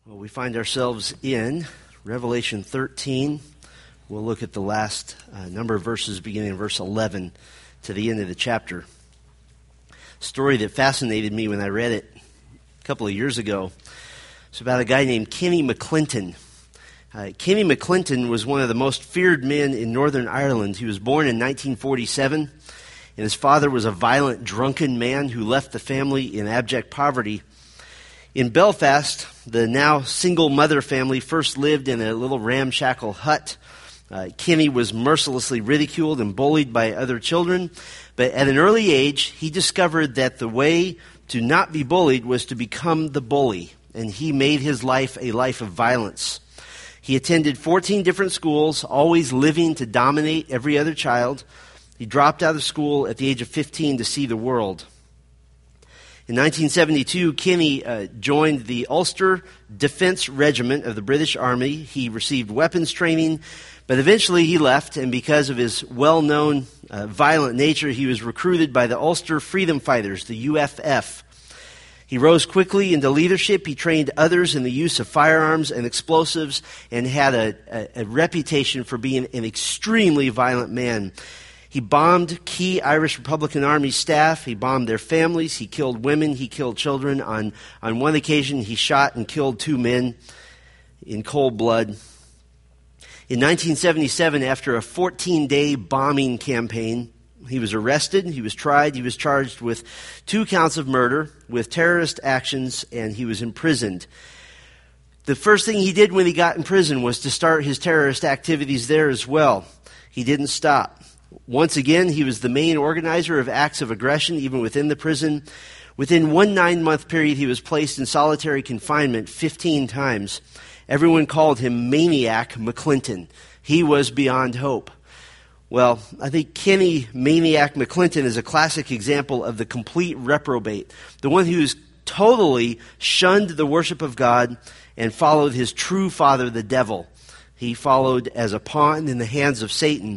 Well, we find ourselves in Revelation 13. We'll look at the last number of verses beginning in verse 11 to the end of the chapter. A story that fascinated me when I read it a couple of years ago. It's about a guy named Kenny McClinton. Kenny McClinton was one of the most feared men in Northern Ireland. He was born in 1947, and his father was a violent, drunken man who left the family in abject poverty. In Belfast, the now single mother family first lived in a little ramshackle hut. Kenny was mercilessly ridiculed and bullied by other children, but at an early age, he discovered that the way to not be bullied was to become the bully, and he made his life a life of violence. He attended 14 different schools, always living to dominate every other child. He dropped out of school at the age of 15 to see the world. In 1972, Kenny joined the Ulster Defence Regiment of the British Army. He received weapons training, but eventually he left, and because of his well-known violent nature, he was recruited by the Ulster Freedom Fighters, the UFF. He rose quickly into leadership. He trained others in the use of firearms and explosives and had a reputation for being an extremely violent man. He bombed key Irish Republican Army staff. He bombed their families. He killed women. He killed children. On one occasion, he shot and killed 2 men in cold blood. In 1977, after a 14-day bombing campaign, he was arrested. He was tried. He was charged with 2 counts of murder, with terrorist actions, and he was imprisoned. The first thing he did when he got in prison was to start his terrorist activities there as well. He didn't stop. Once again, he was the main organizer of acts of aggression, even within the prison. Within one 9-month period, he was placed in solitary confinement 15 times. Everyone called him Maniac McClinton. He was beyond hope. Well, I think Kenny Maniac McClinton is a classic example of the complete reprobate, the one who's totally shunned the worship of God and followed his true father, the devil. He followed as a pawn in the hands of Satan.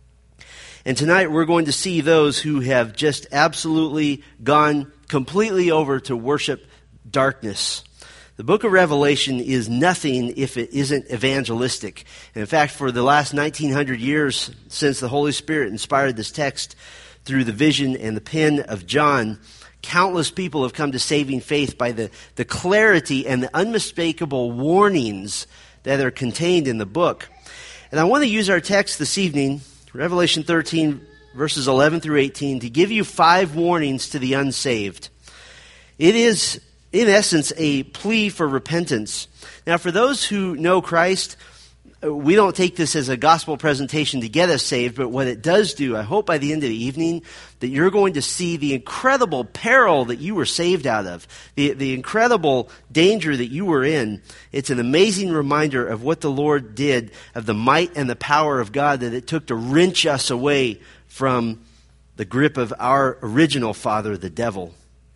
And tonight we're going to see those who have just absolutely gone completely over to worship darkness. The book of Revelation is nothing if it isn't evangelistic. And in fact, for the last 1900 years since the Holy Spirit inspired this text through the vision and the pen of John, countless people have come to saving faith by the clarity and the unmistakable warnings that are contained in the book. And I want to use our text this evening, Revelation 13, verses 11 through 18, to give you 5 warnings to the unsaved. It is, in essence, a plea for repentance. Now, for those who know Christ, we don't take this as a gospel presentation to get us saved, but what it does do, I hope by the end of the evening, that you're going to see the incredible peril that you were saved out of, the incredible danger that you were in. It's an amazing reminder of what the Lord did, of the might and the power of God that it took to wrench us away from the grip of our original father, the devil.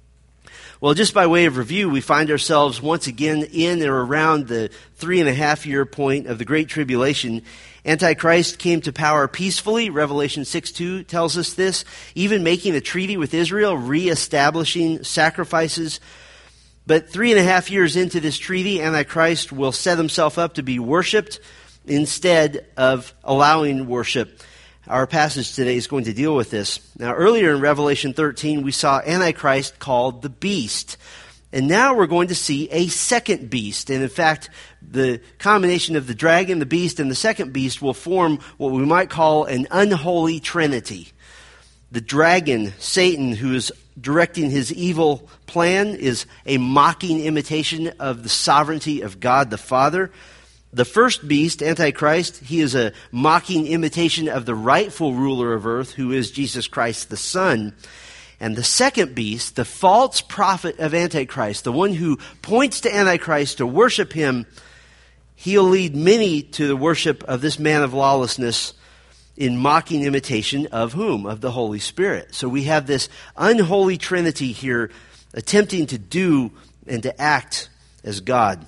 Well, just by way of review, we find ourselves once again in or around the 3.5-year point of the Great Tribulation. Antichrist came to power peacefully. Revelation 6:2 tells us this, even making a treaty with Israel, reestablishing sacrifices. But 3.5 years into this treaty, Antichrist will set himself up to be worshipped instead of allowing worship. Our passage today is going to deal with this. Now, earlier in Revelation 13, we saw Antichrist called the Beast. And now we're going to see a second beast. And in fact, the combination of the dragon, the beast, and the second beast will form what we might call an unholy trinity. The dragon, Satan, who is directing his evil plan, is a mocking imitation of the sovereignty of God the Father. The first beast, Antichrist, he is a mocking imitation of the rightful ruler of earth, who is Jesus Christ the Son. And the second beast, the false prophet of Antichrist, the one who points to Antichrist to worship him, he'll lead many to the worship of this man of lawlessness in mocking imitation of whom? Of the Holy Spirit. So we have this unholy trinity here attempting to do and to act as God.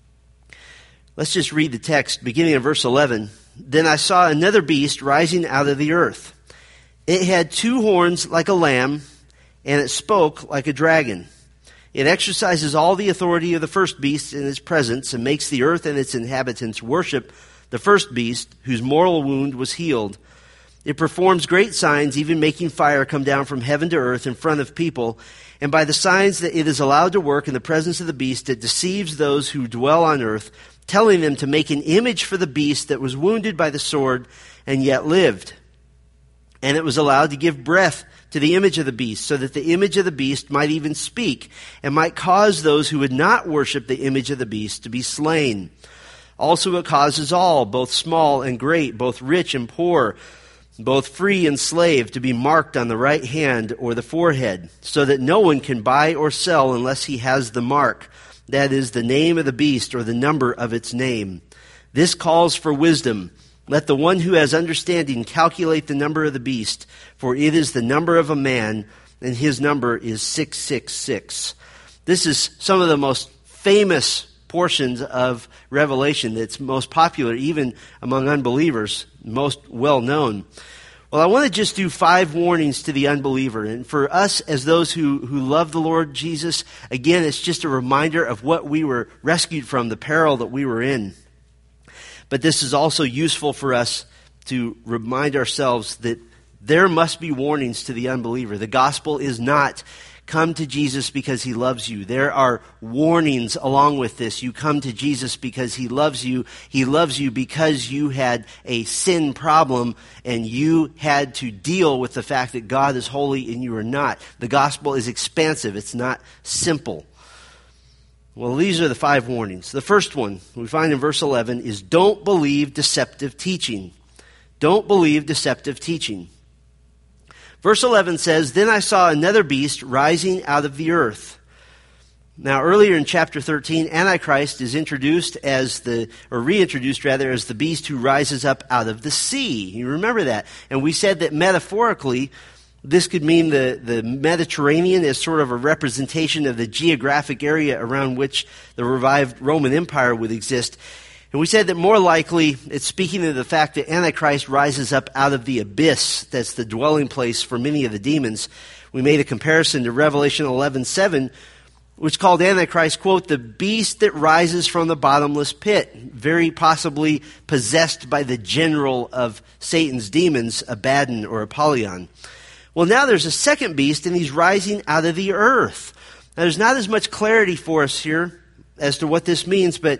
Let's just read the text, beginning in verse 11. Then I saw another beast rising out of the earth. It had 2 horns like a lamb, and it spoke like a dragon. It exercises all the authority of the first beast in its presence and makes the earth and its inhabitants worship the first beast whose mortal wound was healed. It performs great signs, even making fire come down from heaven to earth in front of people. And by the signs that it is allowed to work in the presence of the beast, it deceives those who dwell on earth, telling them to make an image for the beast that was wounded by the sword and yet lived. And it was allowed to give breath to the image of the beast, so that the image of the beast might even speak, and might cause those who would not worship the image of the beast to be slain. Also it causes all, both small and great, both rich and poor, both free and slave, to be marked on the right hand or the forehead, so that no one can buy or sell unless he has the mark, that is, the name of the beast or the number of its name. This calls for wisdom. Let the one who has understanding calculate the number of the beast, for it is the number of a man, and his number is 666. This is some of the most famous portions of Revelation that's most popular, even among unbelievers, most well known. Well, I want to just do 5 warnings to the unbeliever. And for us as those who love the Lord Jesus, again, it's just a reminder of what we were rescued from, the peril that we were in. But this is also useful for us to remind ourselves that there must be warnings to the unbeliever. The gospel is not come to Jesus because he loves you. There are warnings along with this. You come to Jesus because he loves you. He loves you because you had a sin problem and you had to deal with the fact that God is holy and you are not. The gospel is expansive. It's not simple. Well, these are the 5 warnings. The first one we find in verse 11 is don't believe deceptive teaching. Don't believe deceptive teaching. Verse 11 says, Then I saw another beast rising out of the earth. Now, earlier in chapter 13, Antichrist is reintroduced as the beast who rises up out of the sea. You remember that. And we said that metaphorically, this could mean the Mediterranean as sort of a representation of the geographic area around which the revived Roman Empire would exist. And we said that more likely it's speaking of the fact that Antichrist rises up out of the abyss. That's the dwelling place for many of the demons. We made a comparison to Revelation 11:7, which called Antichrist, quote, the beast that rises from the bottomless pit, very possibly possessed by the general of Satan's demons, Abaddon or Apollyon. Well, now there's a second beast, and he's rising out of the earth. Now, there's not as much clarity for us here as to what this means, but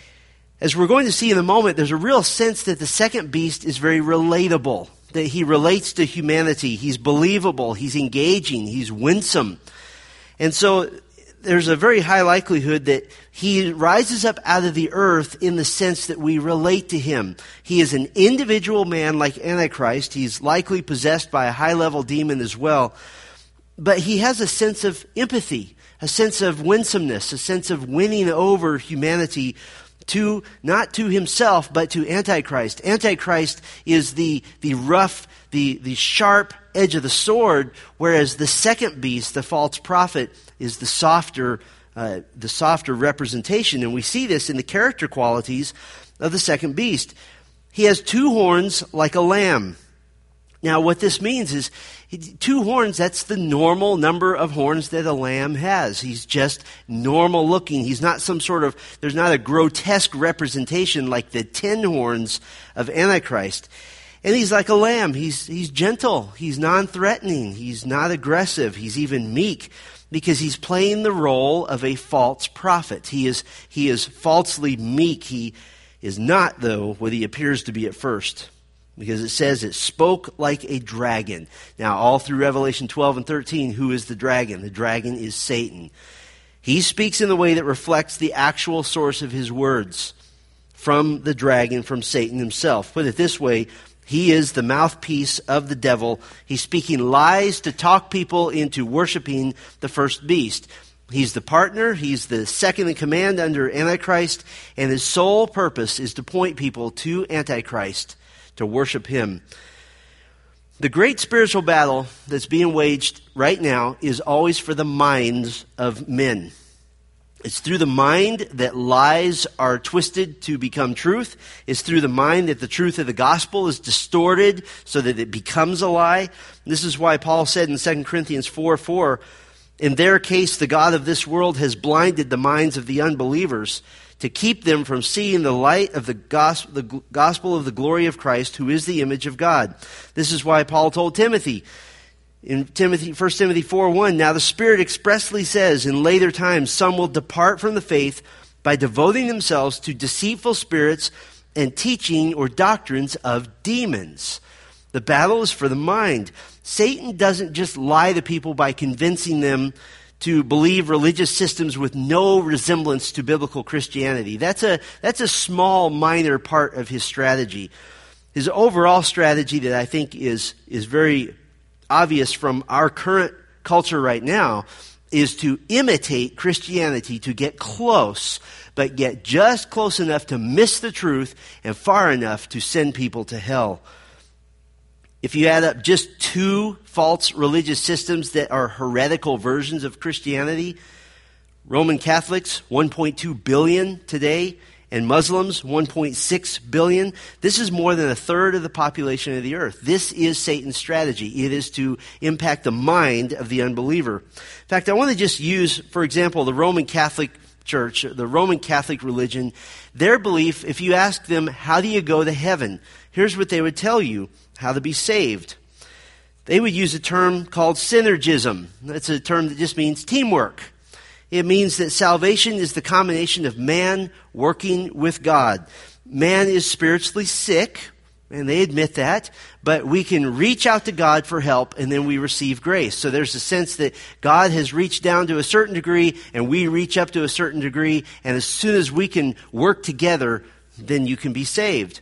as we're going to see in a moment, there's a real sense that the second beast is very relatable, that he relates to humanity. He's believable, he's engaging, he's winsome. And so there's a very high likelihood that he rises up out of the earth in the sense that we relate to him. He is an individual man like Antichrist. He's likely possessed by a high-level demon as well. But he has a sense of empathy, a sense of winsomeness, a sense of winning over humanity to, not to himself, but to Antichrist. Antichrist is the rough, the sharp edge of the sword, whereas the second beast, the false prophet, is the softer representation. And we see this in the character qualities of the second beast. He has 2 horns like a lamb. Now, what this means is 2 horns, that's the normal number of horns that a lamb has. He's just normal looking. He's not there's not a grotesque representation like the 10 horns of Antichrist. And he's like a lamb. He's gentle. He's non-threatening. He's not aggressive. He's even meek because he's playing the role of a false prophet. He is falsely meek. He is not, though, what he appears to be at first. Because it says it spoke like a dragon. Now, all through Revelation 12 and 13, who is the dragon? The dragon is Satan. He speaks in the way that reflects the actual source of his words from the dragon, from Satan himself. Put it this way, he is the mouthpiece of the devil. He's speaking lies to talk people into worshiping the first beast. He's the partner. He's the second in command under Antichrist. And his sole purpose is to point people to Antichrist, to worship him. The great spiritual battle that's being waged right now is always for the minds of men. It's through the mind that lies are twisted to become truth. It's through the mind that the truth of the gospel is distorted so that it becomes a lie. This is why Paul said in 2 Corinthians 4:4 In their case, the God of this world has blinded the minds of the unbelievers to keep them from seeing the light of the gospel of the glory of Christ, who is the image of God. This is why Paul told Timothy, in 1 Timothy 4:1, now the Spirit expressly says, in later times some will depart from the faith by devoting themselves to deceitful spirits and teaching or doctrines of demons. The battle is for the mind. Satan doesn't just lie to people by convincing them to believe religious systems with no resemblance to biblical Christianity. That's a small, minor part of his strategy. His overall strategy that I think is very obvious from our current culture right now is to imitate Christianity, to get close, but get just close enough to miss the truth and far enough to send people to hell. If you add up just 2 false religious systems that are heretical versions of Christianity, Roman Catholics, 1.2 billion today, and Muslims, 1.6 billion. This is more than a third of the population of the earth. This is Satan's strategy. It is to impact the mind of the unbeliever. In fact, I want to just use, for example, the Roman Catholic Church, the Roman Catholic religion. Their belief, if you ask them, how do you go to heaven? Here's what they would tell you, how to be saved. They would use a term called synergism. That's a term that just means teamwork. It means that salvation is the combination of man working with God. Man is spiritually sick, and they admit that, but we can reach out to God for help, and then we receive grace. So there's a sense that God has reached down to a certain degree, and we reach up to a certain degree, and as soon as we can work together, then you can be saved.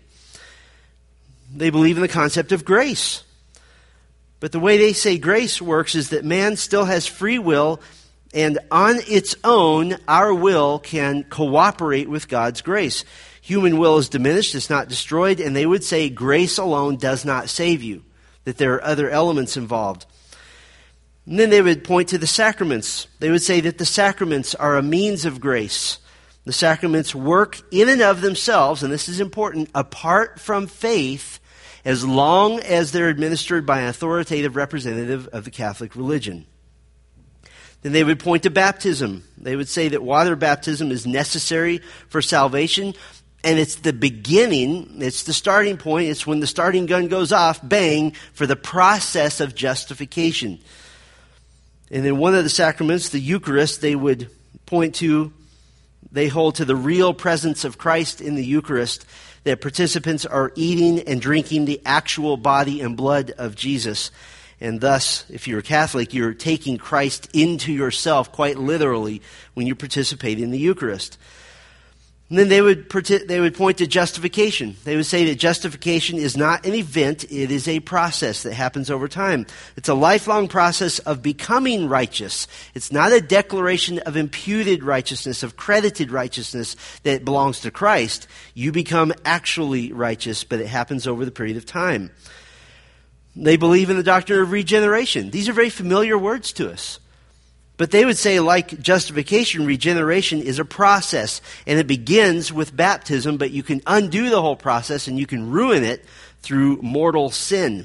They believe in the concept of grace. But the way they say grace works is that man still has free will, and on its own, our will can cooperate with God's grace. Human will is diminished, it's not destroyed, and they would say grace alone does not save you, that there are other elements involved. And then they would point to the sacraments. They would say that the sacraments are a means of grace. The sacraments work in and of themselves, and this is important, apart from faith, as long as they're administered by an authoritative representative of the Catholic religion. Then they would point to baptism. They would say that water baptism is necessary for salvation, and it's the beginning, it's the starting point, it's when the starting gun goes off, bang, for the process of justification. And then one of the sacraments, the Eucharist, they would point to, they hold to the real presence of Christ in the Eucharist, that participants are eating and drinking the actual body and blood of Jesus. And thus, if you're a Catholic, you're taking Christ into yourself quite literally when you participate in the Eucharist. And then they would point to justification. They would say that justification is not an event, it is a process that happens over time. It's a lifelong process of becoming righteous. It's not a declaration of imputed righteousness, of credited righteousness that belongs to Christ. You become actually righteous, but it happens over the period of time. They believe in the doctrine of regeneration. These are very familiar words to us. But they would say, like justification, regeneration is a process, and it begins with baptism, but you can undo the whole process and you can ruin it through mortal sin.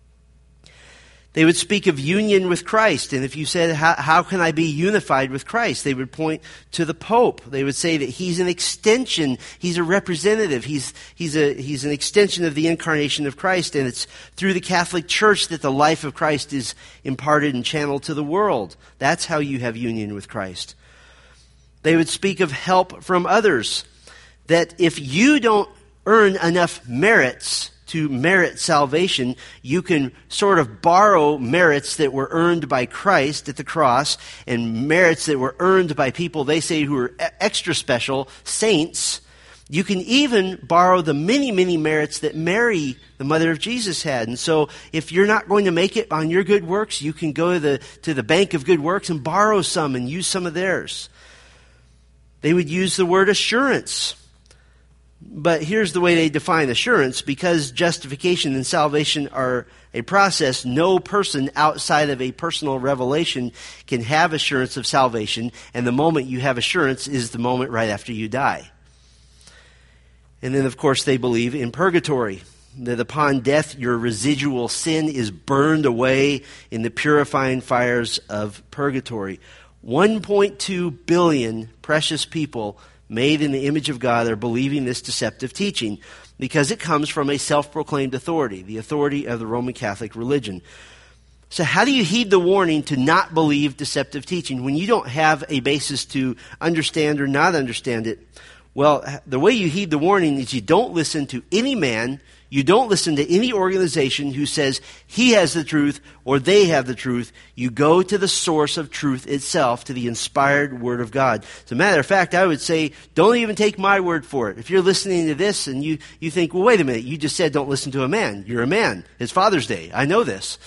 They would speak of union with Christ, and if you said, how can I be unified with Christ? They would point to the Pope. They would say that he's an extension, he's a representative, he's an extension of the incarnation of Christ, and it's through the Catholic Church that the life of Christ is imparted and channeled to the world. That's how you have union with Christ. They would speak of help from others, that if you don't earn enough merits to merit salvation, you can sort of borrow merits that were earned by Christ at the cross and merits that were earned by people they say who are extra special, saints. You can even borrow the many, many merits that Mary, the mother of Jesus, had. And so if you're not going to make it on your good works, you can go to the bank of good works and borrow some and use some of theirs. They would use the word assurance. But here's the way they define assurance. Because justification and salvation are a process, no person outside of a personal revelation can have assurance of salvation. And the moment you have assurance is the moment right after you die. And then, of course, they believe in purgatory. that upon death your residual sin is burned away in the purifying fires of purgatory. 1.2 billion precious people made in the image of God are believing this deceptive teaching because it comes from a self-proclaimed authority, the authority of the Roman Catholic religion. So how do you heed the warning to not believe deceptive teaching when you don't have a basis to understand or not understand it? Well, the way you heed the warning is you don't listen to any man, you don't listen to any organization who says he has the truth or they have the truth. You go to the source of truth itself, to the inspired Word of God. As a matter of fact, I would say, don't even take my word for it. If you're listening to this and you think, well, wait a minute, you just said don't listen to a man. You're a man. It's Father's Day. I know this.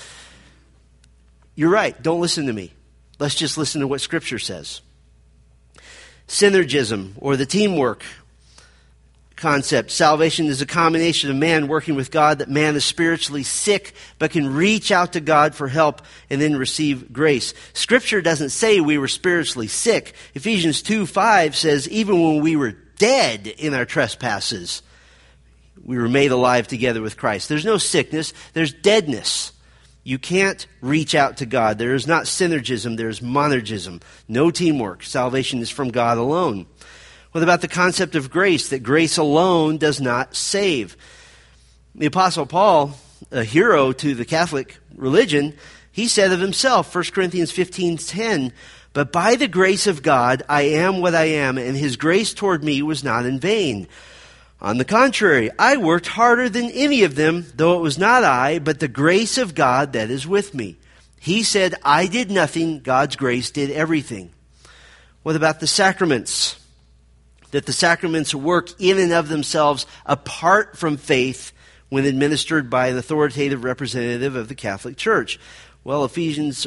You're right. Don't listen to me. Let's just listen to what Scripture says. Synergism, or the teamwork concept. Salvation is a combination of man working with God, that man is spiritually sick but can reach out to God for help and then receive grace. Scripture doesn't say we were spiritually sick. Ephesians 2:5 says even when we were dead in our trespasses, we were made alive together with Christ. There's no sickness, there's deadness. You can't reach out to God. There is not synergism, there is monergism. No teamwork. Salvation is from God alone. What about the concept of grace, that grace alone does not save? The Apostle Paul, a hero to the Catholic religion, he said of himself, 1 Corinthians 15:10, "But by the grace of God I am what I am, and his grace toward me was not in vain. On the contrary, I worked harder than any of them, though it was not I, but the grace of God that is with me." He said, I did nothing, God's grace did everything. What about the sacraments? That the sacraments work in and of themselves apart from faith when administered by an authoritative representative of the Catholic Church. Well, Hebrews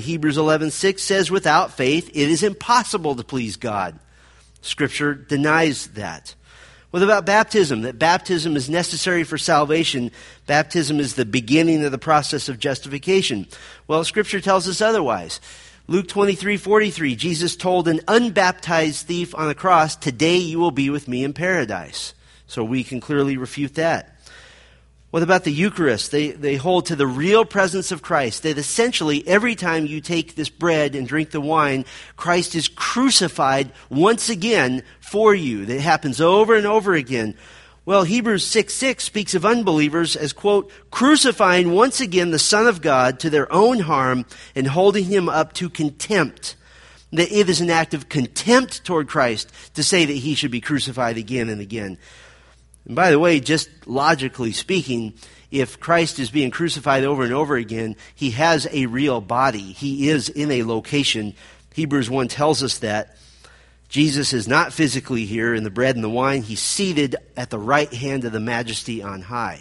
11:6 says, without faith it is impossible to please God. Scripture denies that. What about baptism? That baptism is necessary for salvation. Baptism is the beginning of the process of justification. Well, Scripture tells us otherwise. Luke 23:43, Jesus told an unbaptized thief on the cross, "Today you will be with me in paradise." So we can clearly refute that. What about the Eucharist? They hold to the real presence of Christ. That essentially every time you take this bread and drink the wine, Christ is crucified once again for you. That happens over and over again. Well, Hebrews 6:6 speaks of unbelievers as, quote, crucifying once again the Son of God to their own harm and holding him up to contempt. That it is an act of contempt toward Christ to say that he should be crucified again and again. And by the way, just logically speaking, if Christ is being crucified over and over again, he has a real body. He is in a location. Hebrews 1 tells us that. Jesus is not physically here in the bread and the wine. He's seated at the right hand of the Majesty on high.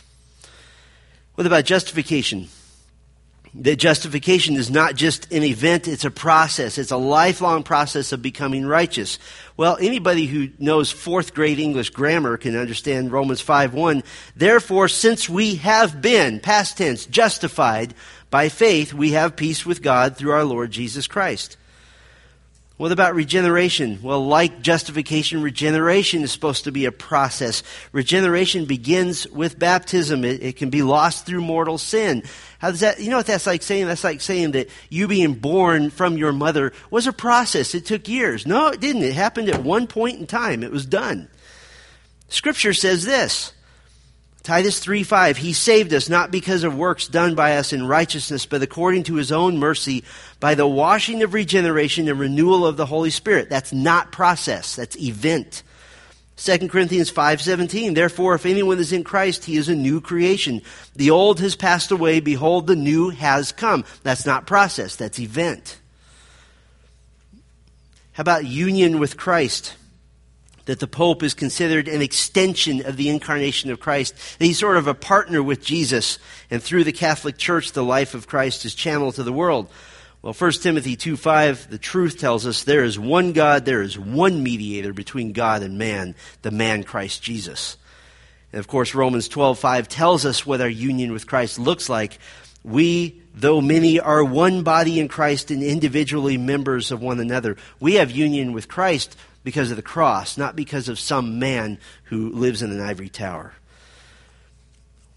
What about justification? That justification is not just an event, it's a process. It's a lifelong process of becoming righteous. Well, anybody who knows fourth grade English grammar can understand Romans 5:1. Therefore, since we have been, past tense, justified by faith, we have peace with God through our Lord Jesus Christ. What about regeneration? Well, like justification, regeneration is supposed to be a process. Regeneration begins with baptism. It can be lost through mortal sin. How does that, you know what that's like saying? That's like saying that you being born from your mother was a process. It took years. No, it didn't. It happened at one point in time. It was done. Scripture says this. Titus 3:5, he saved us not because of works done by us in righteousness, but according to his own mercy, by the washing of regeneration and renewal of the Holy Spirit. That's not process, that's event. 2 Corinthians 5:17, therefore if anyone is in Christ, he is a new creation. The old has passed away, behold, the new has come. That's not process, that's event. How about union with Christ? That the Pope is considered an extension of the incarnation of Christ. That he's sort of a partner with Jesus. And through the Catholic Church, the life of Christ is channeled to the world. Well, 1 Timothy 2:5, the truth tells us there is one God, there is one mediator between God and man, the man Christ Jesus. And of course, Romans 12:5 tells us what our union with Christ looks like. We, though many, are one body in Christ and individually members of one another. We have union with Christ because of the cross, not because of some man who lives in an ivory tower.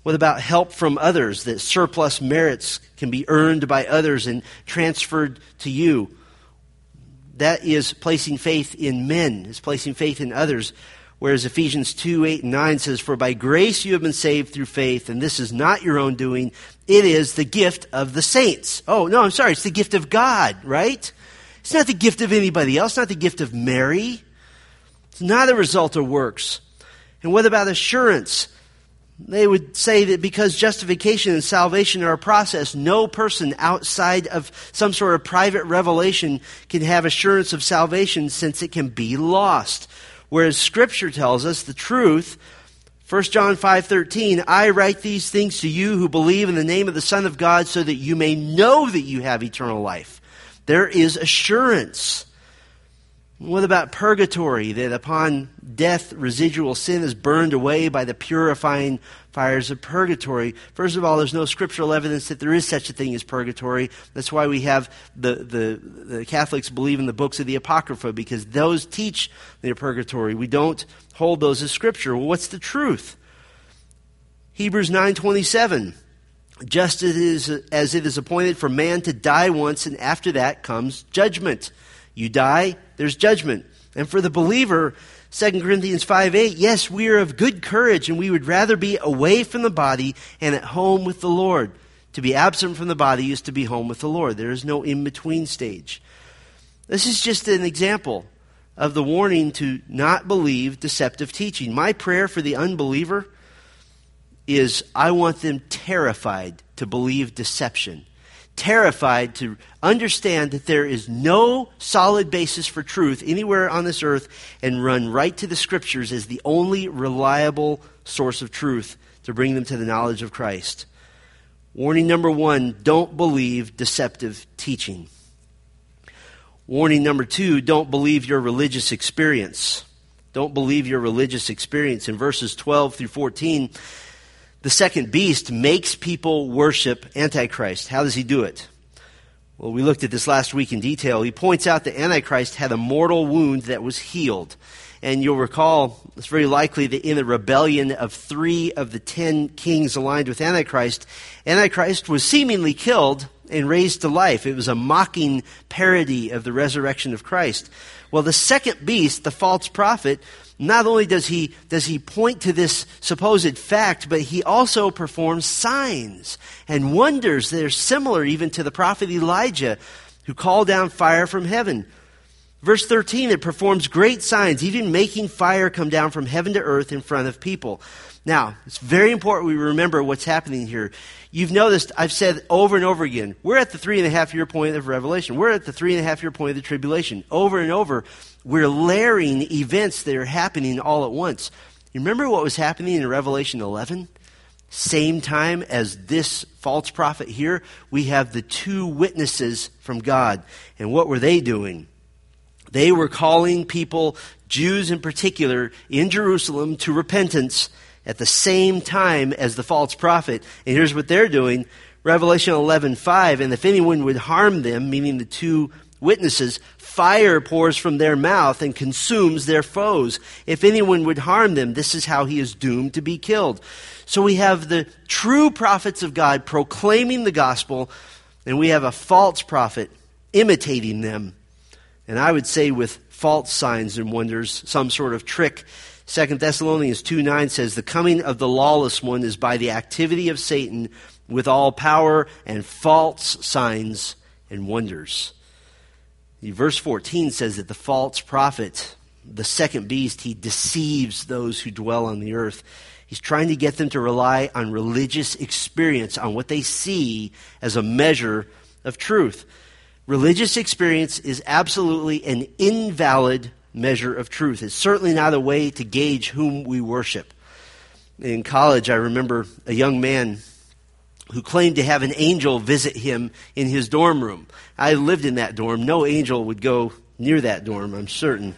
What about help from others, that surplus merits can be earned by others and transferred to you? That is placing faith in men, is placing faith in others. Whereas Ephesians 2:8-9 says, "For by grace you have been saved through faith, and this is not your own doing. It is the gift of the saints." Oh, no, I'm sorry. It's the gift of God, right? It's not the gift of anybody else, not the gift of Mary. It's not a result of works. And what about assurance? They would say that because justification and salvation are a process, no person outside of some sort of private revelation can have assurance of salvation since it can be lost. Whereas Scripture tells us the truth. 1 John 5:13, "I write these things to you who believe in the name of the Son of God so that you may know that you have eternal life." There is assurance. What about purgatory? That upon death, residual sin is burned away by the purifying fires of purgatory. First of all, there's no scriptural evidence that there is such a thing as purgatory. That's why we have the Catholics believe in the books of the Apocrypha, because those teach the purgatory. We don't hold those as scripture. Well, what's the truth? Hebrews 9:27. "Just as it is appointed for man to die once, and after that comes judgment." You die, there's judgment. And for the believer, 2 Corinthians 5:8, "Yes, we are of good courage, and we would rather be away from the body and at home with the Lord. To be absent from the body is to be home with the Lord." There is no in-between stage. This is just an example of the warning to not believe deceptive teaching. My prayer for the unbeliever is I want them terrified to believe deception. Terrified to understand that there is no solid basis for truth anywhere on this earth, and run right to the Scriptures as the only reliable source of truth to bring them to the knowledge of Christ. Warning number 1, don't believe deceptive teaching. Warning number 2, don't believe your religious experience. Don't believe your religious experience. In verses 12-14, the second beast makes people worship Antichrist. How does he do it? Well, we looked at this last week in detail. He points out that Antichrist had a mortal wound that was healed. And you'll recall, it's very likely that in the rebellion of 3 of the 10 kings aligned with Antichrist, Antichrist was seemingly killed and raised to life. It was a mocking parody of the resurrection of Christ. Well, the second beast, the false prophet, not only does he point to this supposed fact, but he also performs signs and wonders that are similar even to the prophet Elijah, who called down fire from heaven. Verse 13, it performs great signs, even making fire come down from heaven to earth in front of people. Now, it's very important we remember what's happening here. You've noticed, I've said over and over again, we're at the 3.5-year point of Revelation. We're at the 3.5-year point of the tribulation. Over and over, we're layering events that are happening all at once. You remember what was happening in Revelation 11? Same time as this false prophet here, we have the 2 witnesses from God. And what were they doing? They were calling people, Jews in particular, in Jerusalem to repentance at the same time as the false prophet. And here's what they're doing. Revelation 11:5, "And if anyone would harm them," meaning the 2 witnesses, "fire pours from their mouth and consumes their foes. If anyone would harm them, this is how he is doomed to be killed." So we have the true prophets of God proclaiming the gospel, and we have a false prophet imitating them. And I would say with false signs and wonders, some sort of trick. 2 Thessalonians 2:9 says, "The coming of the lawless one is by the activity of Satan with all power and false signs and wonders." Verse 14 says that the false prophet, the second beast, he deceives those who dwell on the earth. He's trying to get them to rely on religious experience, on what they see as a measure of truth. Religious experience is absolutely an invalid measure of truth. It's certainly not a way to gauge whom we worship. In college, I remember a young man who claimed to have an angel visit him in his dorm room. I lived in that dorm. No angel would go near that dorm, I'm certain.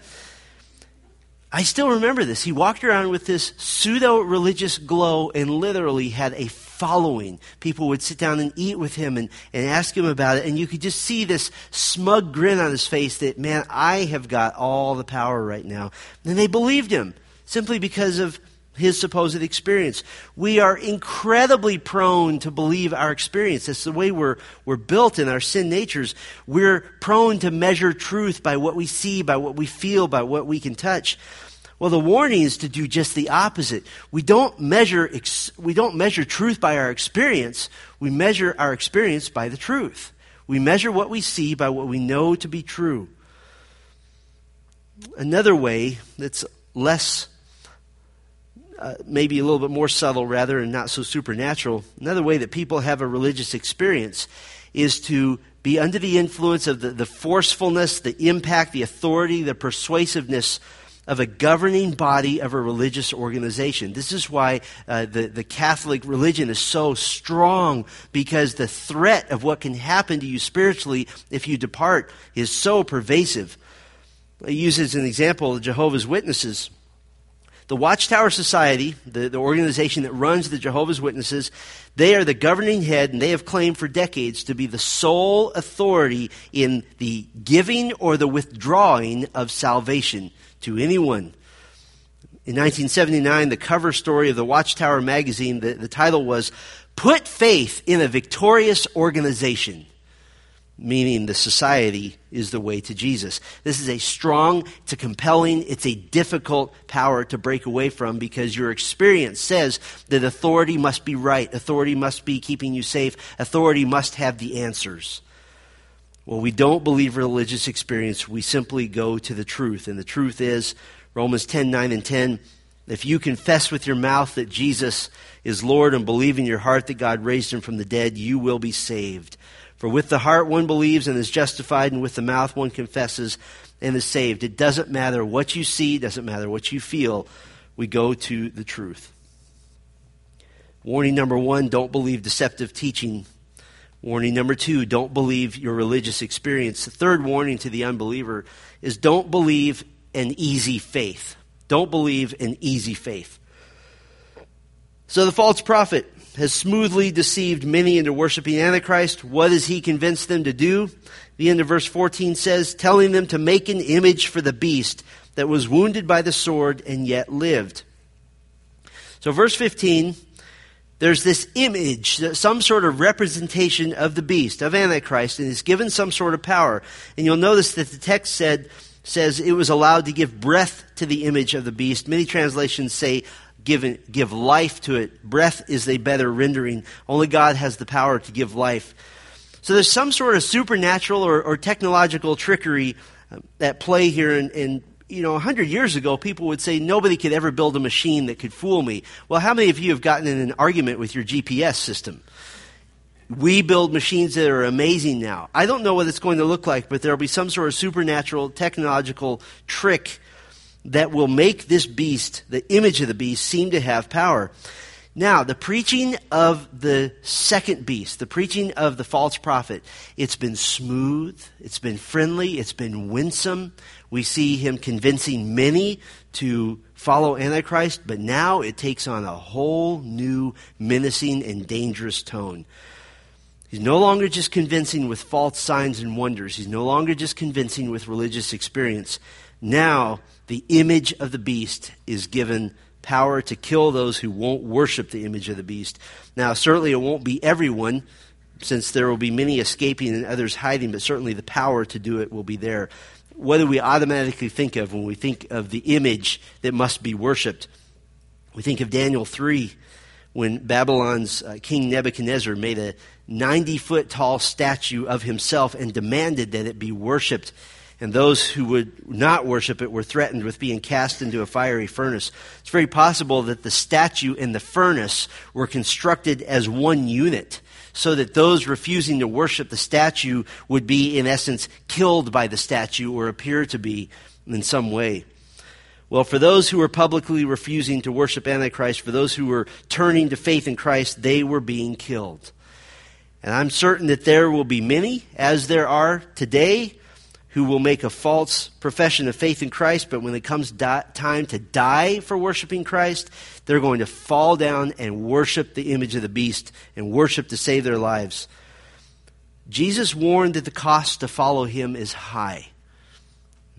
I still remember this. He walked around with this pseudo-religious glow and literally had a following. People would sit down and eat with him and ask him about it. And you could just see this smug grin on his face that, man, I have got all the power right now. And they believed him simply because of his supposed experience. We are incredibly prone to believe our experience. That's the way we're built in our sin natures. We're prone to measure truth by what we see, by what we feel, by what we can touch. Well, the warning is to do just the opposite. We don't measure truth by our experience. We measure our experience by the truth. We measure what we see by what we know to be true. Another way that's less, maybe a little bit more subtle rather, and not so supernatural, another way that people have a religious experience is to be under the influence of the forcefulness, the impact, the authority, the persuasiveness of a governing body of a religious organization. This is why the Catholic religion is so strong, because the threat of what can happen to you spiritually if you depart is so pervasive. I use as an example the Jehovah's Witnesses. The Watchtower Society, the organization that runs the Jehovah's Witnesses, they are the governing head, and they have claimed for decades to be the sole authority in the giving or the withdrawing of salvation to anyone. In 1979, the cover story of the Watchtower magazine, the title was, "Put Faith in a Victorious Organization," meaning the society is the way to Jesus. This is a strong, it's a compelling, it's a difficult power to break away from, because your experience says that authority must be right, authority must be keeping you safe, authority must have the answers. Well, we don't believe religious experience, we simply go to the truth. And the truth is, Romans 10:9 and 10, if you confess with your mouth that Jesus is Lord and believe in your heart that God raised him from the dead, you will be saved. For with the heart one believes and is justified, and with the mouth one confesses and is saved. It doesn't matter what you see, doesn't matter what you feel. We go to the truth. Warning number 1, don't believe deceptive teaching. Warning number 2, don't believe your religious experience. The third warning to the unbeliever is don't believe an easy faith. Don't believe an easy faith. So the false prophet has smoothly deceived many into worshiping Antichrist. What has he convinced them to do? The end of verse 14 says, telling them to make an image for the beast that was wounded by the sword and yet lived. So verse 15, there's this image, some sort of representation of the beast, of Antichrist, and is given some sort of power. And you'll notice that the text says it was allowed to give breath to the image of the beast. Many translations say give life to it. Breath is a better rendering. Only God has the power to give life. So there's some sort of supernatural or technological trickery at play here. And 100 years ago, people would say nobody could ever build a machine that could fool me. Well, how many of you have gotten in an argument with your GPS system? We build machines that are amazing now. I don't know what it's going to look like, but there will be some sort of supernatural technological trick that will make this beast, the image of the beast, seem to have power. Now, the preaching of the second beast, the preaching of the false prophet, it's been smooth, it's been friendly, it's been winsome. We see him convincing many to follow Antichrist, but now it takes on a whole new menacing and dangerous tone. He's no longer just convincing with false signs and wonders. He's no longer just convincing with religious experience. Now, the image of the beast is given power to kill those who won't worship the image of the beast. Now, certainly it won't be everyone, since there will be many escaping and others hiding, but certainly the power to do it will be there. What do we automatically think of when we think of the image that must be worshipped? We think of Daniel 3, when Babylon's King Nebuchadnezzar made a 90-foot tall statue of himself and demanded that it be worshipped. And those who would not worship it were threatened with being cast into a fiery furnace. It's very possible that the statue and the furnace were constructed as one unit, so that those refusing to worship the statue would be, in essence, killed by the statue or appear to be in some way. Well, for those who were publicly refusing to worship Antichrist, for those who were turning to faith in Christ, they were being killed. And I'm certain that there will be many, as there are today, who will make a false profession of faith in Christ, but when it comes time to die for worshiping Christ, they're going to fall down and worship the image of the beast and worship to save their lives. Jesus warned that the cost to follow him is high. In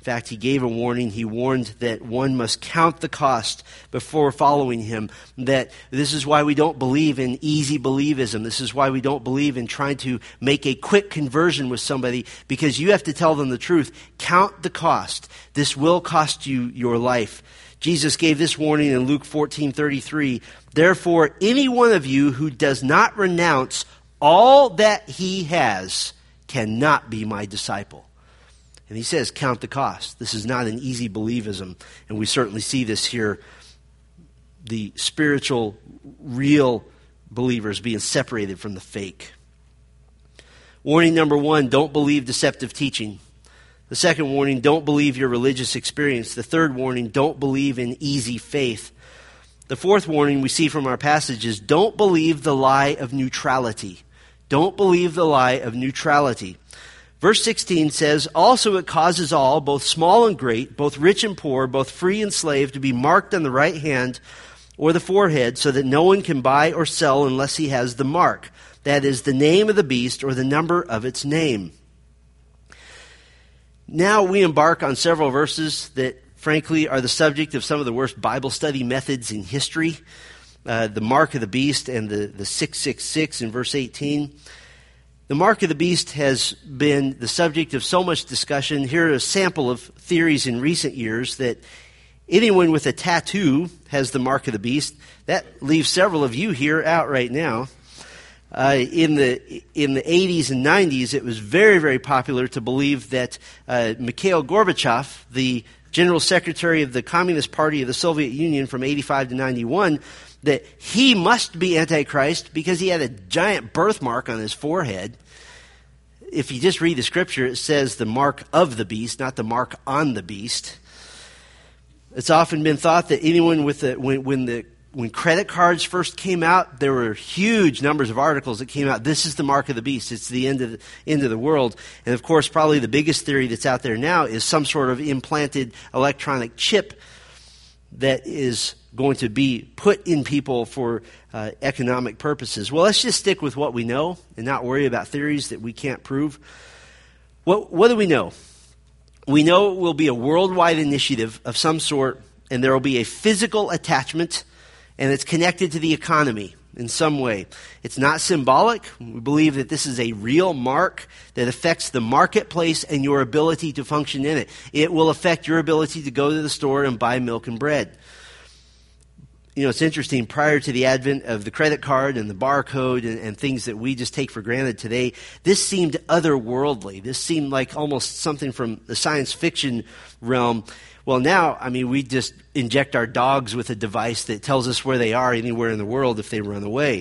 fact, he gave a warning. He warned that one must count the cost before following him, that this is why we don't believe in easy believism. This is why we don't believe in trying to make a quick conversion with somebody, because you have to tell them the truth. Count the cost. This will cost you your life. Jesus gave this warning in Luke 14:33. Therefore, any one of you who does not renounce all that he has cannot be my disciple. And he says, count the cost. This is not an easy believism. And we certainly see this here. The spiritual, real believers being separated from the fake. Warning number 1, don't believe deceptive teaching. The second warning, don't believe your religious experience. The third warning, don't believe in easy faith. The fourth warning we see from our passage is don't believe the lie of neutrality. Don't believe the lie of neutrality. Verse 16 says, also it causes all, both small and great, both rich and poor, both free and slave, to be marked on the right hand or the forehead, so that no one can buy or sell unless he has the mark. That is, the name of the beast or the number of its name. Now we embark on several verses that, frankly, are the subject of some of the worst Bible study methods in history. The mark of the beast and the 666 in verse 18. The mark of the beast has been the subject of so much discussion. Here are a sample of theories in recent years that anyone with a tattoo has the mark of the beast. That leaves several of you here out right now. In the 80s and 90s, it was very, very popular to believe that Mikhail Gorbachev, the General Secretary of the Communist Party of the Soviet Union from 85 to 91, that he must be Antichrist because he had a giant birthmark on his forehead. If you just read the scripture, it says the mark of the beast, not the mark on the beast. It's often been thought that anyone with when credit cards first came out, there were huge numbers of articles that came out. This is the mark of the beast. It's the end of the world. And of course, probably the biggest theory that's out there now is some sort of implanted electronic chip that is going to be put in people for economic purposes. Well, let's just stick with what we know and not worry about theories that we can't prove. What do we know? We know it will be a worldwide initiative of some sort, and there will be a physical attachment, and it's connected to the economy in some way. It's not symbolic. We believe that this is a real mark that affects the marketplace and your ability to function in it. It will affect your ability to go to the store and buy milk and bread. You know, it's interesting, prior to the advent of the credit card and the barcode and things that we just take for granted today, this seemed otherworldly. This seemed like almost something from the science fiction realm. Well, now, I mean, we just inject our dogs with a device that tells us where they are anywhere in the world if they run away.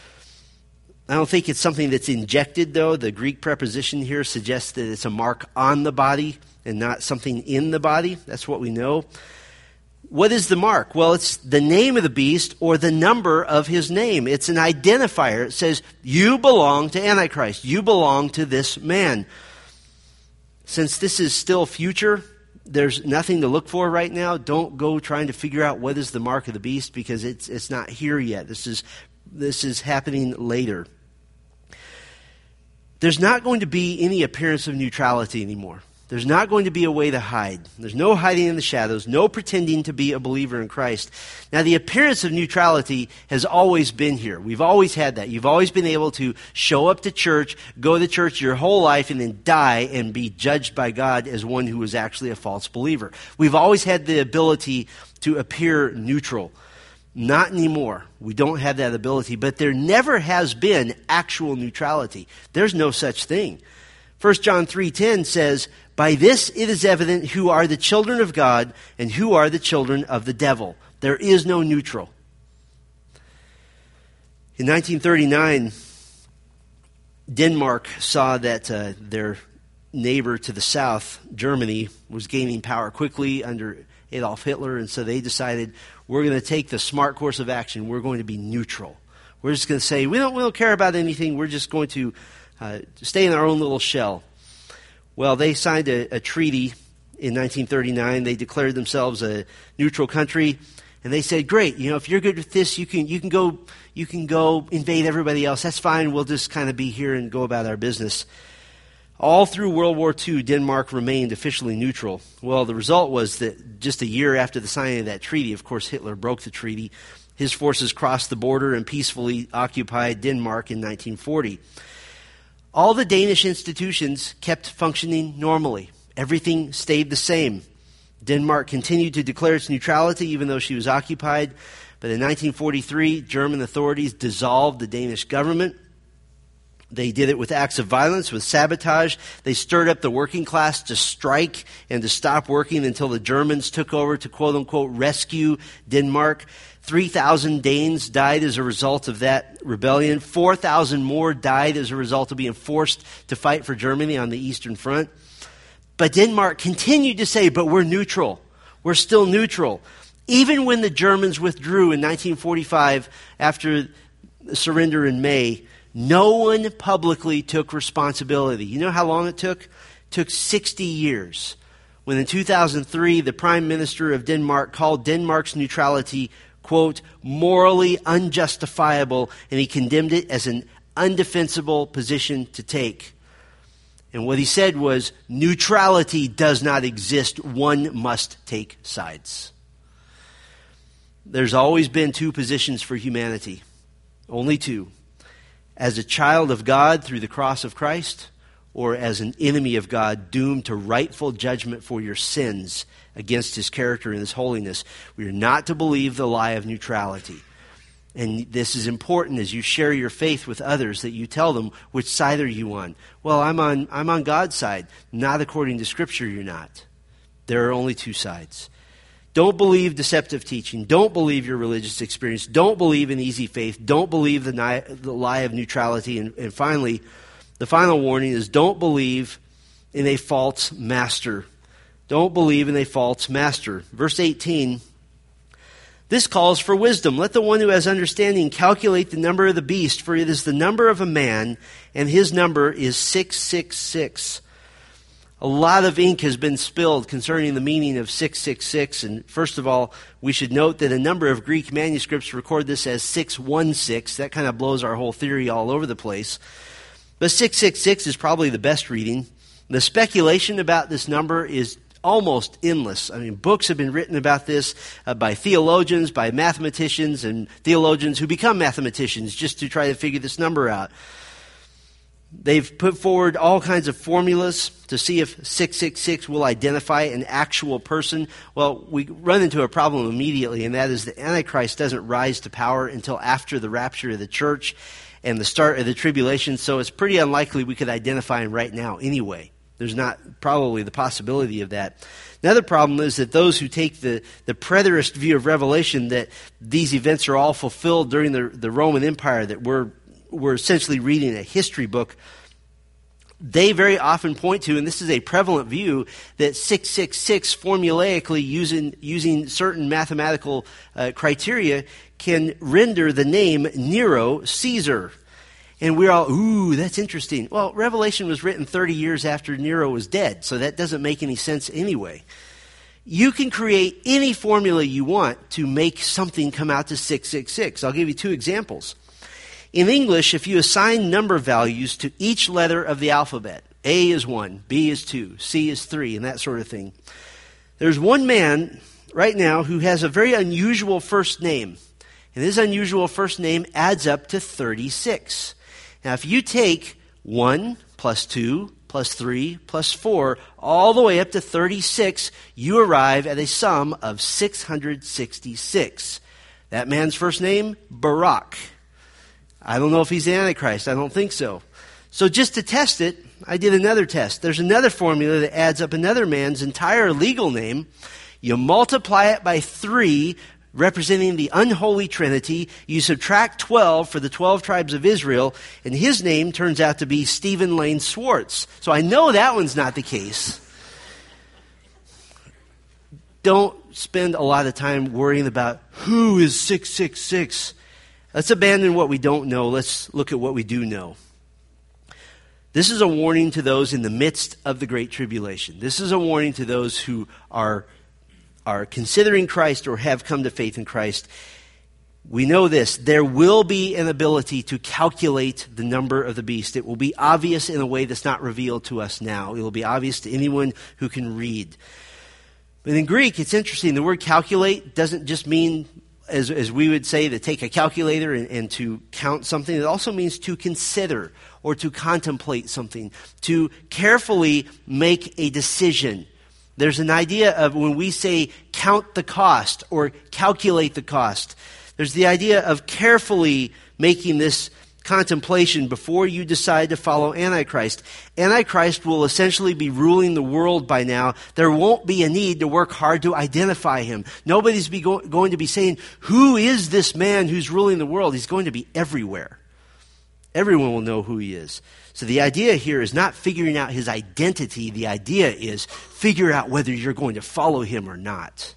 I don't think it's something that's injected, though. The Greek preposition here suggests that it's a mark on the body and not something in the body. That's what we know. What is the mark? Well, it's the name of the beast or the number of his name. It's an identifier. It says, you belong to Antichrist. You belong to this man. Since this is still future, there's nothing to look for right now. Don't go trying to figure out what is the mark of the beast, because it's not here yet. This is happening later. There's not going to be any appearance of neutrality anymore. There's not going to be a way to hide. There's no hiding in the shadows, no pretending to be a believer in Christ. Now, the appearance of neutrality has always been here. We've always had that. You've always been able to show up to church, go to church your whole life, and then die and be judged by God as one who was actually a false believer. We've always had the ability to appear neutral. Not anymore. We don't have that ability, but there never has been actual neutrality. There's no such thing. 1 John 3:10 says, by this it is evident who are the children of God and who are the children of the devil. There is no neutral. In 1939, Denmark saw that their neighbor to the south, Germany, was gaining power quickly under Adolf Hitler, and so they decided, we're going to take the smart course of action. We're going to be neutral. We're just going to say, we don't care about anything. We're just going to stay in our own little shell. Well, they signed a treaty in 1939. They declared themselves a neutral country, and they said, "Great, if you're good with this, you can go invade everybody else. That's fine. We'll just kind of be here and go about our business." All through World War II, Denmark remained officially neutral. Well, the result was that just a year after the signing of that treaty, of course, Hitler broke the treaty. His forces crossed the border and peacefully occupied Denmark in 1940. All the Danish institutions kept functioning normally. Everything stayed the same. Denmark continued to declare its neutrality even though she was occupied. But in 1943, German authorities dissolved the Danish government. They did it with acts of violence, with sabotage. They stirred up the working class to strike and to stop working until the Germans took over to quote-unquote rescue Denmark. 3,000 Danes died as a result of that rebellion. 4,000 more died as a result of being forced to fight for Germany on the Eastern Front. But Denmark continued to say, but we're neutral. We're still neutral. Even when the Germans withdrew in 1945 after the surrender in May, no one publicly took responsibility. You know how long it took? It took 60 years. When in 2003, the Prime Minister of Denmark called Denmark's neutrality, quote, morally unjustifiable, and he condemned it as an undefensible position to take. And what he said was, neutrality does not exist. One must take sides. There's always been two positions for humanity. Only two. As a child of God through the cross of Christ, or as an enemy of God doomed to rightful judgment for your sins against his character and his holiness. We are not to believe the lie of neutrality. And this is important as you share your faith with others, that you tell them, which side are you on? Well, I'm on God's side. Not according to Scripture, you're not. There are only two sides. Don't believe deceptive teaching. Don't believe your religious experience. Don't believe in easy faith. Don't believe the lie of neutrality. And finally, the final warning is don't believe in a false master. Don't believe in a false master. Verse 18, this calls for wisdom. Let the one who has understanding calculate the number of the beast, for it is the number of a man, and his number is 666. A lot of ink has been spilled concerning the meaning of 666. And first of all, we should note that a number of Greek manuscripts record this as 616. That kind of blows our whole theory all over the place. But 666 is probably the best reading. The speculation about this number is almost endless. I mean, books have been written about this by theologians, by mathematicians, and theologians who become mathematicians just to try to figure this number out. They've put forward all kinds of formulas to see if 666 will identify an actual person. Well, we run into a problem immediately, and that is the Antichrist doesn't rise to power until after the rapture of the church and the start of the tribulation, so it's pretty unlikely we could identify him right now anyway. There's not probably the possibility of that. Another problem is that those who take the preterist view of Revelation, that these events are all fulfilled during the Roman Empire, that we're essentially reading a history book, they very often point to, and this is a prevalent view, that 666 formulaically using certain mathematical criteria can render the name Nero Caesar. And we're all, ooh, that's interesting. Well, Revelation was written 30 years after Nero was dead, so that doesn't make any sense anyway. You can create any formula you want to make something come out to 666. I'll give you two examples. In English, if you assign number values to each letter of the alphabet, A is 1, B is 2, C is 3, and that sort of thing. There's one man right now who has a very unusual first name. And his unusual first name adds up to 36. Now, if you take 1 plus 2 plus 3 plus 4 all the way up to 36, you arrive at a sum of 666. That man's first name, Barak. I don't know if he's the Antichrist. I don't think so. So just to test it, I did another test. There's another formula that adds up another man's entire legal name. You multiply it by 3, representing the unholy Trinity. You subtract 12 for the 12 tribes of Israel, and his name turns out to be Stephen Lane Swartz. So I know that one's not the case. Don't spend a lot of time worrying about who is 666. Let's abandon what we don't know. Let's look at what we do know. This is a warning to those in the midst of the Great Tribulation. This is a warning to those who are considering Christ or have come to faith in Christ. we know this: there will be an ability to calculate the number of the beast. It will be obvious in a way that's not revealed to us now. It will be obvious to anyone who can read. But in Greek, it's interesting. The word calculate doesn't just mean, as we would say, to take a calculator and to count something. It also means to consider or to contemplate something, to carefully make a decision. There's an idea of when we say count the cost or calculate the cost, there's the idea of carefully making this contemplation before you decide to follow Antichrist. Antichrist will essentially be ruling the world by now. There won't be a need to work hard to identify him. Nobody's going to be saying, who is this man who's ruling the world? He's going to be everywhere. Everyone will know who he is. So the idea here is not figuring out his identity. The idea is figure out whether you're going to follow him or not.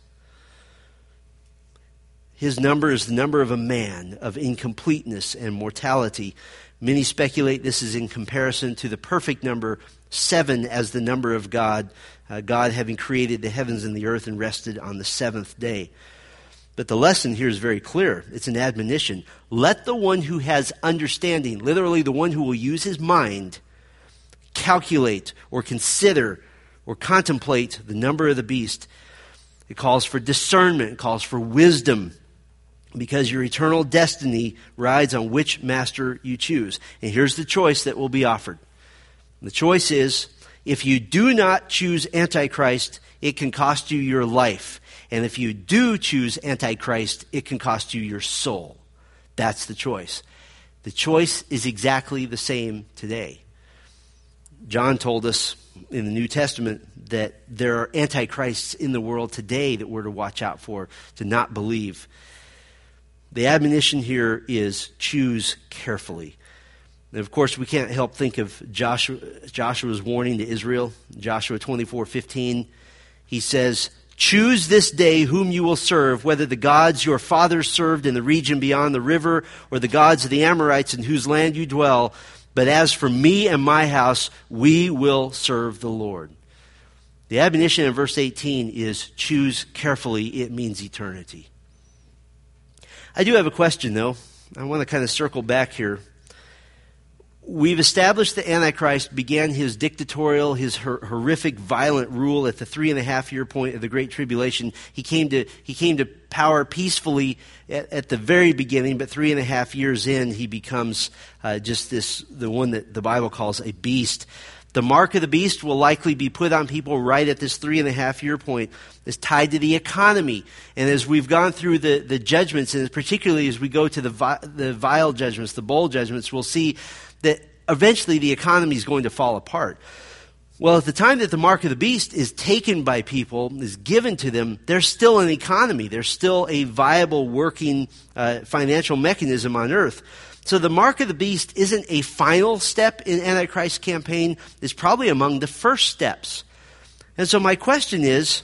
His number is the number of a man, of incompleteness and mortality. Many speculate this is in comparison to the perfect number 7 as the number of God, God having created the heavens and the earth and rested on the seventh day. But the lesson here is very clear. It's an admonition. Let the one who has understanding, literally the one who will use his mind, calculate or consider or contemplate the number of the beast. It calls for discernment. It calls for wisdom, because your eternal destiny rides on which master you choose. And here's the choice that will be offered. The choice is, if you do not choose Antichrist, it can cost you your life. And if you do choose Antichrist, it can cost you your soul. That's the choice. The choice is exactly the same today. John told us in the New Testament that there are antichrists in the world today that we're to watch out for, to not believe. The admonition here is choose carefully. And of course, we can't help think of Joshua's warning to Israel. Joshua 24:15, he says, choose this day whom you will serve, whether the gods your fathers served in the region beyond the river, or the gods of the Amorites in whose land you dwell. But as for me and my house, we will serve the Lord. The admonition in verse 18 is choose carefully. It means eternity. I do have a question, though. I want to kind of circle back here. We've established that Antichrist began his dictatorial, his horrific, violent rule at the 3.5-year point of the Great Tribulation. He came to power peacefully at the very beginning, but 3.5 years in, he becomes the one that the Bible calls a beast. The mark of the beast will likely be put on people right at this 3.5-year point. It's tied to the economy. And as we've gone through the judgments, and particularly as we go to the vial judgments, the bowl judgments, we'll see that eventually the economy is going to fall apart. Well, at the time that the mark of the beast is taken by people, is given to them, there's still an economy. There's still a viable, working financial mechanism on earth. So the mark of the beast isn't a final step in Antichrist's campaign. It's probably among the first steps. And so my question is,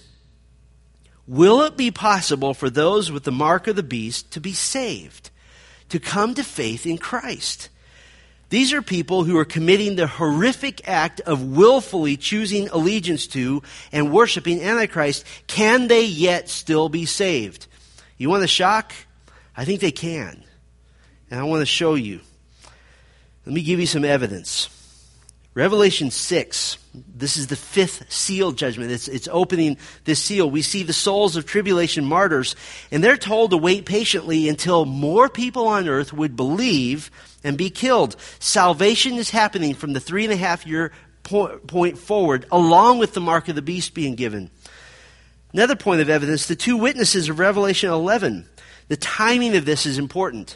will it be possible for those with the mark of the beast to be saved, to come to faith in Christ? These are people who are committing the horrific act of willfully choosing allegiance to and worshiping Antichrist. Can they yet still be saved? You want a shock? I think they can. And I want to show you. Let me give you some evidence. Revelation 6, this is the 5th seal judgment. It's opening this seal. We see the souls of tribulation martyrs, and they're told to wait patiently until more people on earth would believe and be killed. Salvation is happening from the 3.5-year point forward, along with the mark of the beast being given. Another point of evidence, the 2 witnesses of Revelation 11. The timing of this is important.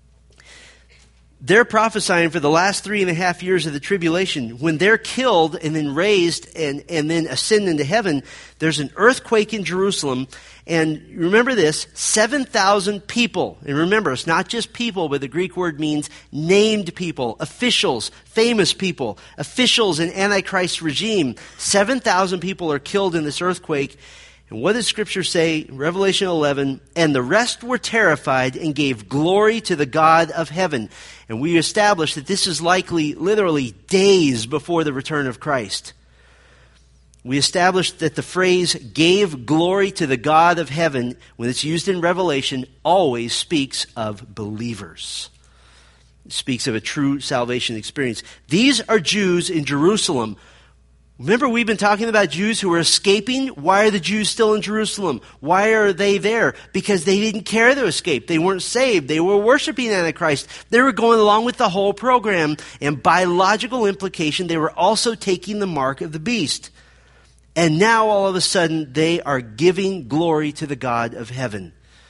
They're prophesying for the last 3.5 years of the tribulation. When they're killed and then raised and then ascend into heaven, there's an earthquake in Jerusalem. And remember this, 7,000 people. And remember, it's not just people, but the Greek word means named people, officials, famous people, officials in Antichrist's regime. 7,000 people are killed in this earthquake. And what does Scripture say? Revelation 11, and the rest were terrified and gave glory to the God of heaven. And we established that this is likely literally days before the return of Christ. We established that the phrase gave glory to the God of heaven, when it's used in Revelation, always speaks of believers. It speaks of a true salvation experience. These are Jews in Jerusalem. Remember, we've been talking about Jews who were escaping. Why are the Jews still in Jerusalem? Why are they there? Because they didn't care to escape. They weren't saved. They were worshiping Antichrist. They were going along with the whole program. And by logical implication, they were also taking the mark of the beast. And now, all of a sudden, they are giving glory to the God of heaven.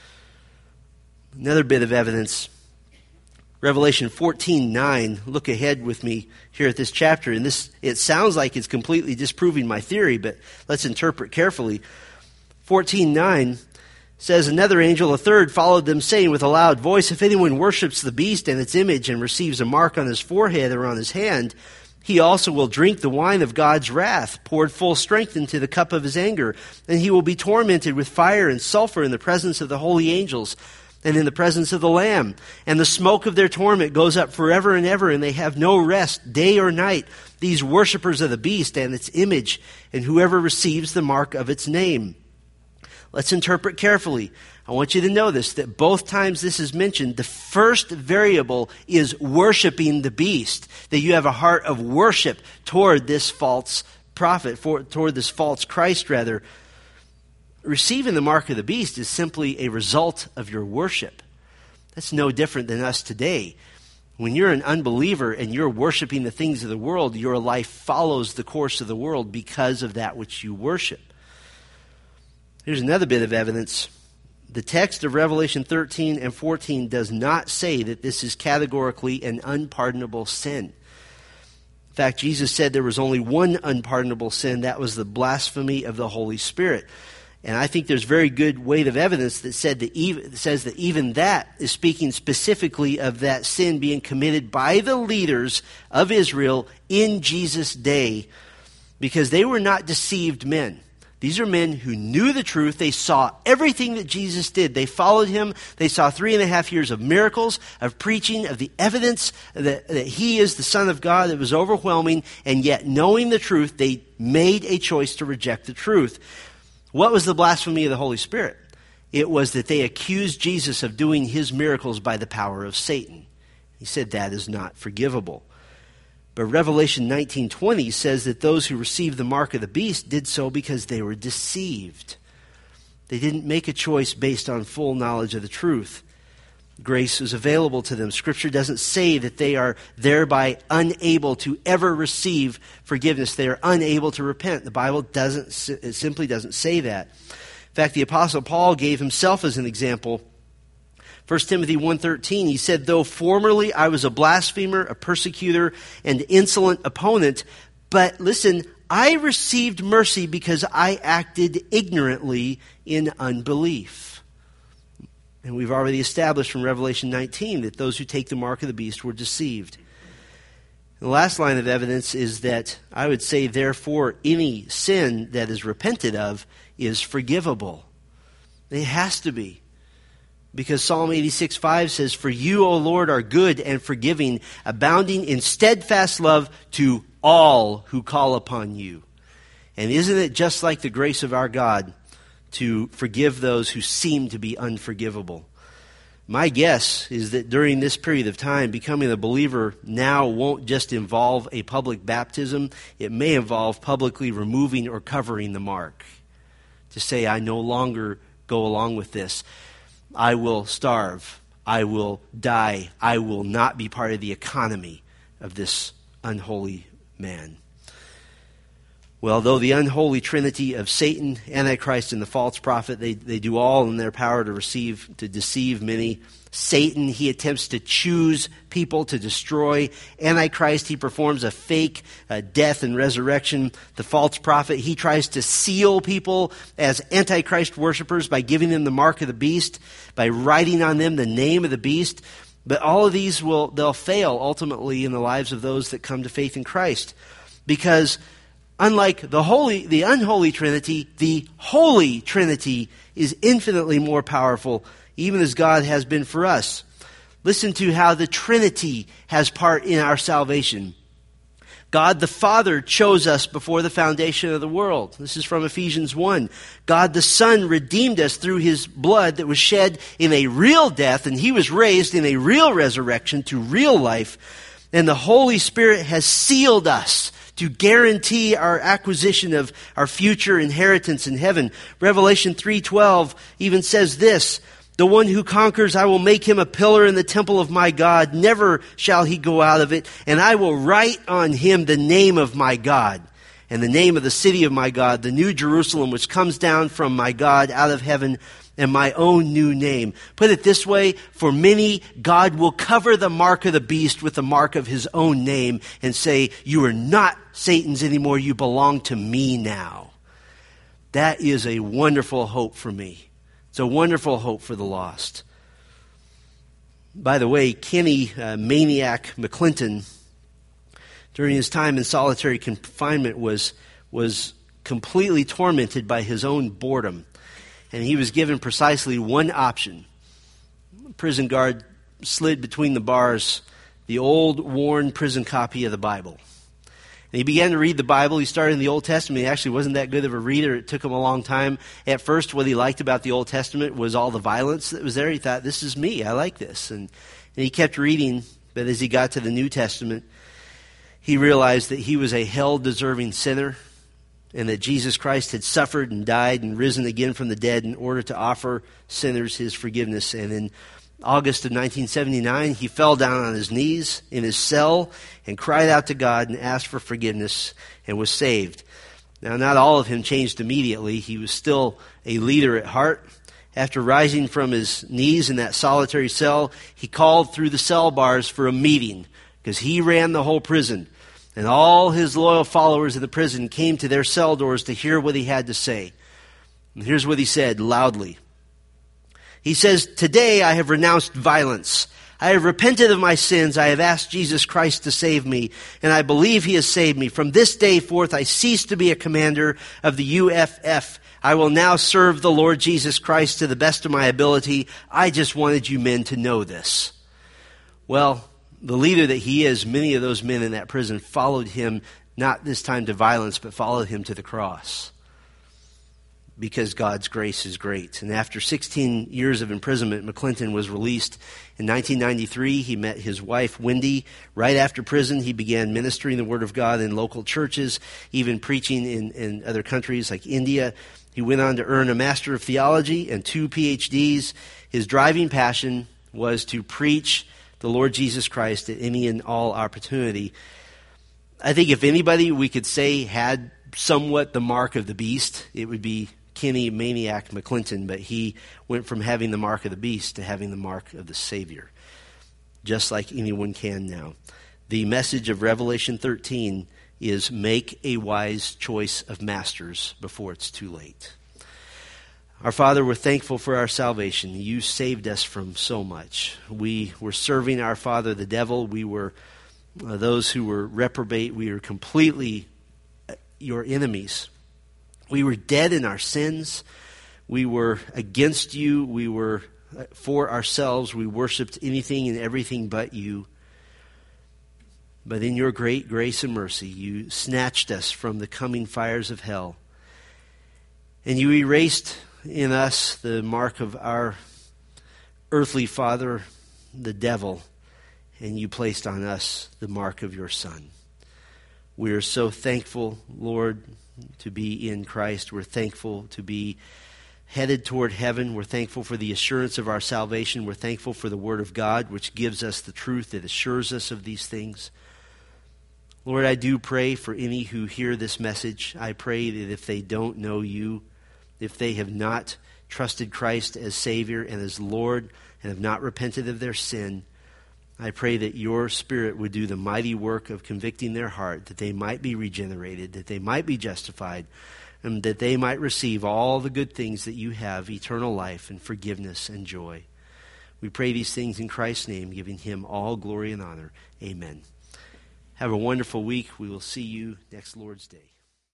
Another bit of evidence. Revelation 14:9. Look ahead with me here at this chapter. And this, it sounds like it's completely disproving my theory, but let's interpret carefully. 14:9 says, another angel, a third, followed them, saying with a loud voice, if anyone worships the beast and its image and receives a mark on his forehead or on his hand, he also will drink the wine of God's wrath, poured full strength into the cup of his anger, and he will be tormented with fire and sulfur in the presence of the holy angels and in the presence of the Lamb. And the smoke of their torment goes up forever and ever, and they have no rest, day or night, these worshippers of the beast and its image, and whoever receives the mark of its name. Let's interpret carefully. I want you to notice that both times this is mentioned, the first variable is worshiping the beast. That you have a heart of worship toward this false prophet, toward this false Christ, rather. Receiving the mark of the beast is simply a result of your worship. That's no different than us today. When you're an unbeliever and you're worshiping the things of the world, your life follows the course of the world because of that which you worship. Here's another bit of evidence. The text of Revelation 13 and 14 does not say that this is categorically an unpardonable sin. In fact, Jesus said there was only one unpardonable sin. That was the blasphemy of the Holy Spirit. And I think there's very good weight of evidence that says that even that is speaking specifically of that sin being committed by the leaders of Israel in Jesus' day, because they were not deceived men. These are men who knew the truth. They saw everything that Jesus did. They followed him. They saw 3.5 years of miracles, of preaching, of the evidence that he is the Son of God. It was overwhelming. And yet, knowing the truth, they made a choice to reject the truth. What was the blasphemy of the Holy Spirit? It was that they accused Jesus of doing his miracles by the power of Satan. He said that is not forgivable. But Revelation 19:20 says that those who received the mark of the beast did so because they were deceived. They didn't make a choice based on full knowledge of the truth. Grace is available to them. Scripture doesn't say that they are thereby unable to ever receive forgiveness. They are unable to repent. The Bible simply doesn't say that. In fact, the Apostle Paul gave himself as an example. 1 Timothy 1:13, he said, though formerly I was a blasphemer, a persecutor, and insolent opponent, but listen, I received mercy because I acted ignorantly in unbelief. And we've already established from Revelation 19 that those who take the mark of the beast were deceived. The last line of evidence is that I would say, therefore, any sin that is repented of is forgivable. It has to be. Because Psalm 86:5 says, for you, O Lord, are good and forgiving, abounding in steadfast love to all who call upon you. And isn't it just like the grace of our God to forgive those who seem to be unforgivable? My guess is that during this period of time, becoming a believer now won't just involve a public baptism. It may involve publicly removing or covering the mark. To say, I no longer go along with this. I will starve. I will die. I will not be part of the economy of this unholy man. Well, though the unholy trinity of Satan, Antichrist, and the false prophet, they do all in their power to deceive many. Satan, he attempts to choose people to destroy. Antichrist, he performs a fake death and resurrection. The false prophet, he tries to seal people as Antichrist worshipers by giving them the mark of the beast, by writing on them the name of the beast. But all of these they'll fail ultimately in the lives of those that come to faith in Christ. Because unlike the unholy Trinity, the Holy Trinity is infinitely more powerful, even as God has been for us. Listen to how the Trinity has part in our salvation. God the Father chose us before the foundation of the world. This is from Ephesians 1. God the Son redeemed us through his blood that was shed in a real death, and he was raised in a real resurrection to real life. And the Holy Spirit has sealed us to guarantee our acquisition of our future inheritance in heaven. Revelation 3:12 even says this, "The one who conquers, I will make him a pillar in the temple of my God. Never shall he go out of it. And I will write on him the name of my God and the name of the city of my God, the new Jerusalem, which comes down from my God out of heaven, and my own new name." Put it this way, for many, God will cover the mark of the beast with the mark of his own name and say, "You are not Satan's anymore. You belong to me now." That is a wonderful hope for me. It's a wonderful hope for the lost. By the way, Kenny Maniac McClinton, during his time in solitary confinement, was completely tormented by his own boredom. And he was given precisely one option. Prison guard slid between the bars the old, worn prison copy of the Bible. And he began to read the Bible. He started in the Old Testament. He actually wasn't that good of a reader. It took him a long time. At first, what he liked about the Old Testament was all the violence that was there. He thought, this is me. I like this. And he kept reading. But as he got to the New Testament, he realized that he was a hell-deserving sinner, and that Jesus Christ had suffered and died and risen again from the dead in order to offer sinners his forgiveness. And in August of 1979, he fell down on his knees in his cell and cried out to God and asked for forgiveness and was saved. Now, not all of him changed immediately. He was still a leader at heart. After rising from his knees in that solitary cell, he called through the cell bars for a meeting because he ran the whole prison. And all his loyal followers in the prison came to their cell doors to hear what he had to say. And here's what he said loudly. He says, "Today I have renounced violence. I have repented of my sins. I have asked Jesus Christ to save me, and I believe he has saved me. From this day forth, I cease to be a commander of the UFF. I will now serve the Lord Jesus Christ to the best of my ability. I just wanted you men to know this." Well, the leader that he is, many of those men in that prison followed him, not this time to violence, but followed him to the cross. Because God's grace is great. And after 16 years of imprisonment, McClinton was released. In 1993, he met his wife, Wendy. Right after prison, he began ministering the Word of God in local churches, even preaching in other countries like India. He went on to earn a Master of Theology and 2 PhDs. His driving passion was to preach the Lord Jesus Christ at any and all opportunity. I think if anybody we could say had somewhat the mark of the beast, it would be Kenny Maniac McClinton, but he went from having the mark of the beast to having the mark of the Savior, just like anyone can now. The message of Revelation 13 is make a wise choice of masters before it's too late. Our Father, we're thankful for our salvation. You saved us from so much. We were serving our father, the devil. We were those who were reprobate. We were completely your enemies. We were dead in our sins. We were against you. We were for ourselves. We worshiped anything and everything but you. But in your great grace and mercy, you snatched us from the coming fires of hell. And you erased in us the mark of our earthly father, the devil, and you placed on us the mark of your Son. We are so thankful, Lord, to be in Christ. We're thankful to be headed toward heaven. We're thankful for the assurance of our salvation. We're thankful for the Word of God, which gives us the truth that assures us of these things. Lord, I do pray for any who hear this message. I pray that if they don't know you, if they have not trusted Christ as Savior and as Lord and have not repented of their sin, I pray that your Spirit would do the mighty work of convicting their heart, that they might be regenerated, that they might be justified, and that they might receive all the good things that you have, eternal life and forgiveness and joy. We pray these things in Christ's name, giving him all glory and honor. Amen. Have a wonderful week. We will see you next Lord's Day.